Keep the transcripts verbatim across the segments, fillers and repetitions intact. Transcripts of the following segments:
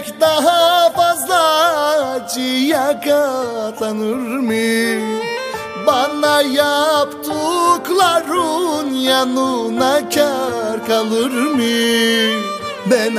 yürek daha fazla acıya katlanır mı? Bana yaptıkların yanına kâr kalır mı? Ben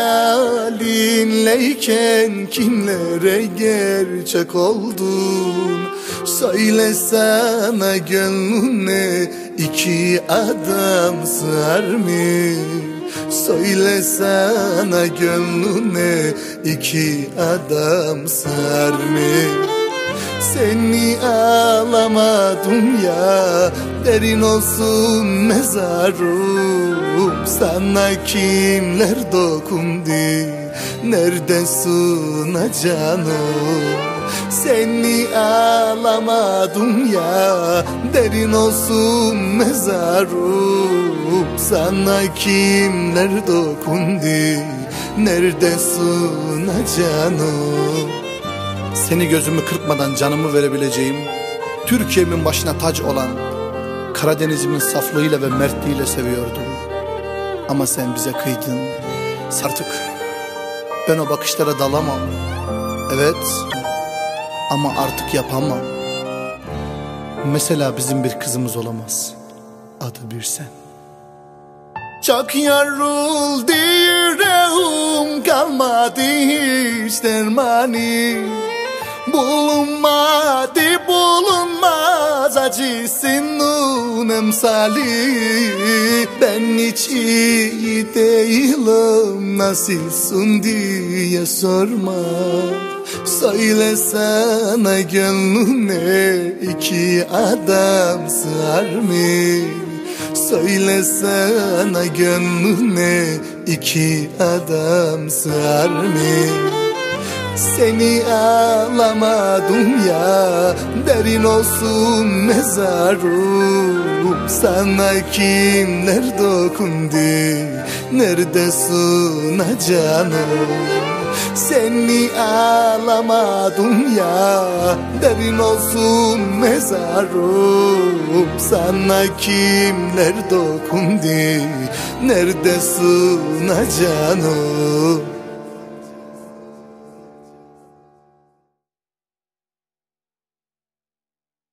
hayalinleyken kimlere gerçek oldun? Söylesene gönlüne iki adam sığar mı? Söylesene gönlüne iki adam sığar mı? Seni ağlamadım ya, derin olsun mezarım. Sana kimler dokundu, neredesin canım? Seni ağlamadım ya, derin olsun mezarım. Sana kimler dokundu, neredesin canım? Seni gözümü kırpmadan canımı verebileceğim, Türkiye'min başına tac olan Karadeniz'imin saflığıyla ve mertliğiyle seviyordum. Ama sen bize kıydın, Sartık. Ben o bakışlara dalamam. Evet, ama artık yapamam. Mesela bizim bir kızımız olamaz, adı bir sen. Çok yoruldu yüreğim, kalmadı hiç dermanı. Bulunmadı bulunmaz acısının emsali. Ben hiç iyi değilim, nasılsın diye sorma. Söylesene gönlüne iki adam sığar mı? Söylesene gönlüne iki adam sığar mı? Seni ağlamadım ya, derin olsun mezarım. Sana kimler dokundu, neredesin canım? Seni ağlamadım ya, derin olsun mezarım. Sana kimler dokundu, neredesin canım?